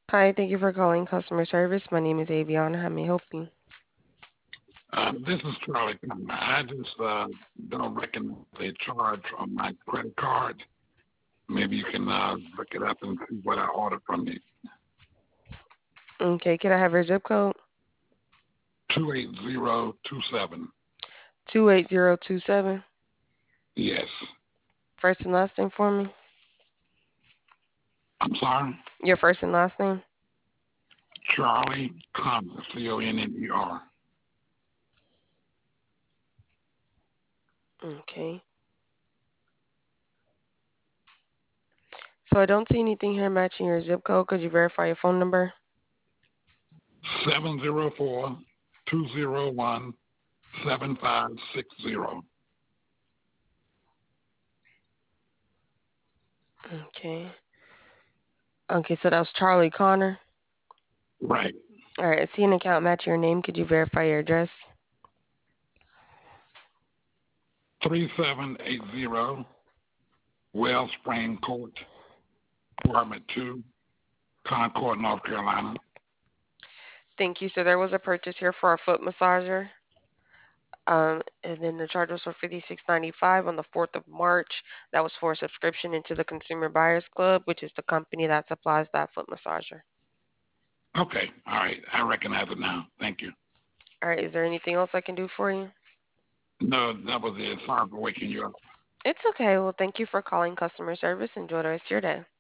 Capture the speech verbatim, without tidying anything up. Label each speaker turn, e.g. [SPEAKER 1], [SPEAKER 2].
[SPEAKER 1] Hi, thank you for calling customer service. My name is Aviana. How may I help you?
[SPEAKER 2] Uh, this is Charlie. I just uh, don't recognize a charge on my credit card. Maybe you can uh, look it up and see what I ordered from you.
[SPEAKER 1] Okay, can I have your zip code?
[SPEAKER 2] two eight zero two seven.
[SPEAKER 1] two eight zero two seven.
[SPEAKER 2] Yes.
[SPEAKER 1] First and last name for me?
[SPEAKER 2] I'm sorry.
[SPEAKER 1] Your first and last name?
[SPEAKER 2] Charlie Conner, C O N N E R.
[SPEAKER 1] Okay. So I don't see anything here matching your zip code. Could you verify your phone number?
[SPEAKER 2] seven zero four two zero one seven five six zero.
[SPEAKER 1] Okay. Okay, so that was Charlie Connor.
[SPEAKER 2] Right.
[SPEAKER 1] All right, I see an account matching your name. Could you verify your address?
[SPEAKER 2] three seven eight zero Wellspring Court, Apartment two, Concord, North Carolina.
[SPEAKER 1] Thank you. So there was a purchase here for a foot massager. Um, and then the charge was for fifty-six ninety-five on the fourth of March. That was for a subscription into the Consumer Buyers Club, which is the company that supplies that foot massager.
[SPEAKER 2] Okay. All right. I recognize it now. Thank you.
[SPEAKER 1] All right, is there anything else I can do for you?
[SPEAKER 2] No, that was it. Sorry for waking you up.
[SPEAKER 1] It's okay. Well, thank you for calling customer service. Enjoy the rest of your day.